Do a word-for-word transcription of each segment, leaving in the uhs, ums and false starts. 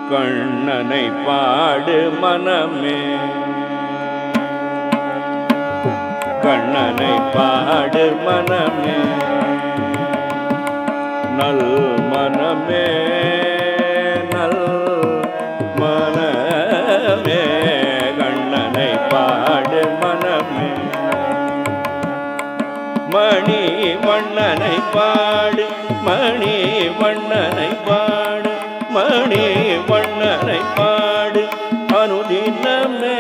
கண்ணனை பாடு மனமே, கண்ணனை பாடு மனமே, நல் மனமே நல் மனமே, கண்ணனை பாடு மனமே. மணி வண்ணனை பாடு மணி வண்ணனை பாடு மணி வண்ணனை பாடு அனுதினமே,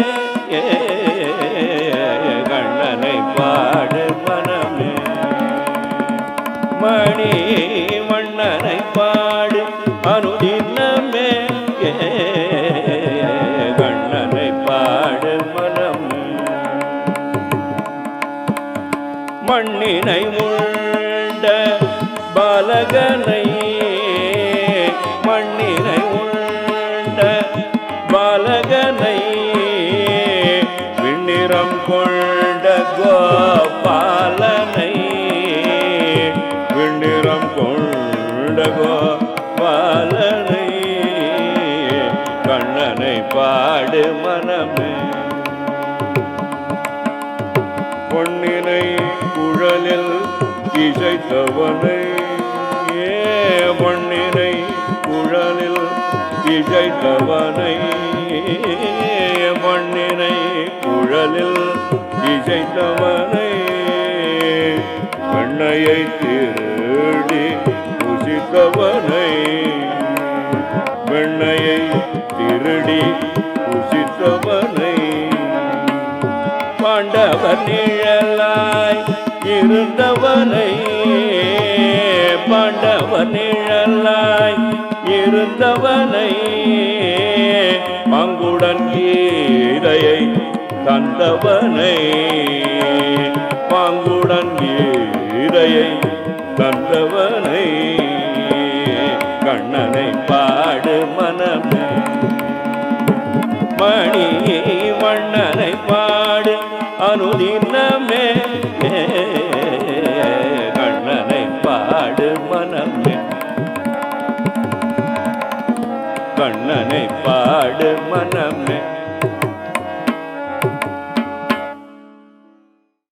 கண்ணனை பாடு மனமே. மணி வண்ணனை பாடு அனுதினமே, கண்ணனை பாடு மனமே. மண்ணினை உண்ட பாலகனை, மண்ணினை உண்ட பாலகனை, விண்ணிறம் கொண்ட கோபாலனை, விண்ணிறம் கொண்ட கோபாலனை, கண்ணனை பாடு மனமே. பொன்னினை குழலில் இசைத்தவனை, பொன்னினை குழலில் இசைத்தவனை, பொன்னினை குழலில் இசைத்தவனை, கண்ணையை திருடி புசித்தவனை, வெண்ணையை திருடி புசித்தவனை, பாண்டவர் நிழலாய் இருந்தவனை, பாண்டவர் நிழலாய் இருந்தவனை, பங்குடன் கீதையை தந்தவனை, பங்குடன் கீதையை தந்தவனை, கண்ணனை பாடு மனமே. மணி வண்ணனை பாடு அனுதினமே, கண்ணனை பாடு மனமே, கண்ணனை பாடு மனமே.